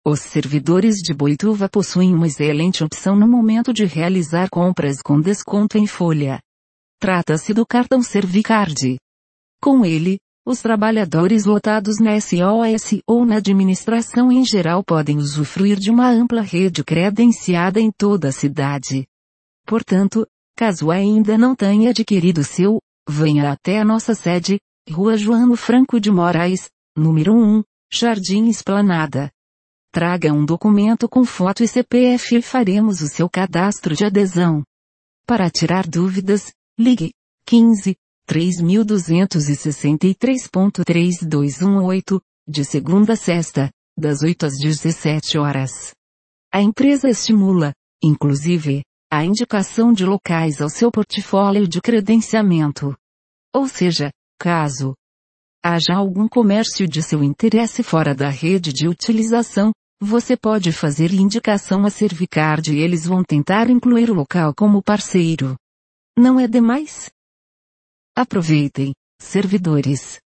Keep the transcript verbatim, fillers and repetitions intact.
Os servidores de Boituva possuem uma excelente opção no momento de realizar compras com desconto em folha. Trata-se do cartão Servicard. Com ele, os trabalhadores lotados na S O S ou na administração em geral podem usufruir de uma ampla rede credenciada em toda a cidade. Portanto, caso ainda não tenha adquirido seu, venha até a nossa sede, Rua Joano Franco de Moraes, número um, Jardim Esplanada. Traga um documento com foto e C P F e faremos o seu cadastro de adesão. Para tirar dúvidas, ligue quinze, três mil duzentos e sessenta e três, três dois um oito, de segunda a sexta, das oito às dezessete horas. A empresa estimula, inclusive, a indicação de locais ao seu portfólio de credenciamento. Ou seja, caso haja algum comércio de seu interesse fora da rede de utilização, você pode fazer indicação a Servicard e eles vão tentar incluir o local como parceiro. Não é demais? Aproveitem, servidores!